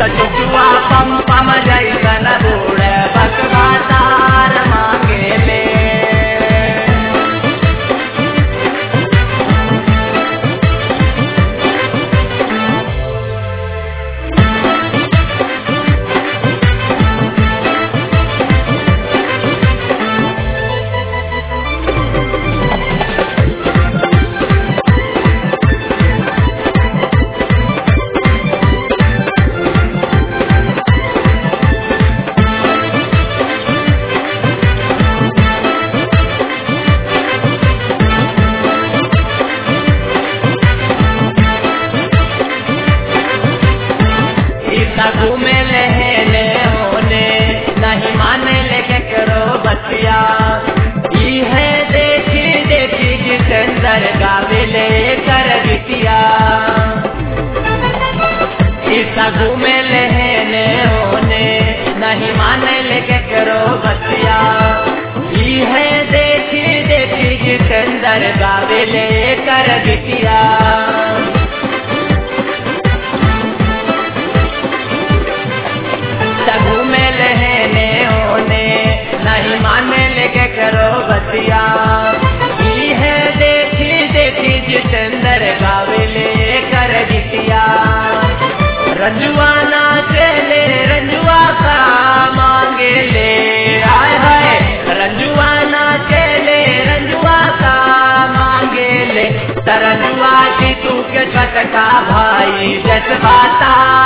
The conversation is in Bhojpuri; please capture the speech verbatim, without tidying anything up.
जुआ पम पम जैसन बूढ़ बकवा तार मांगे ले। घूमे लेने होने नहीं माने लेके करो बतिया है देखी देखी जितेंद्र गावे ले कर बिटिया। ईसा घूमे लेने होने नहीं माने लेके करो बतिया है देखी देखी जितेंद्र गावे ले कर बिटिया। घूमे लेने होने नहीं माने लेके करो बतिया है देखी देखी जितेंद्र गावे ले कर बिटिया। रंजुआ नाचे ले रंजुआ का मांगे ले आए हाय रंजुआ नाचे ले रंजुआ का मांगे ले। तरंजुआ जी तू के छटका भाई जज्बाता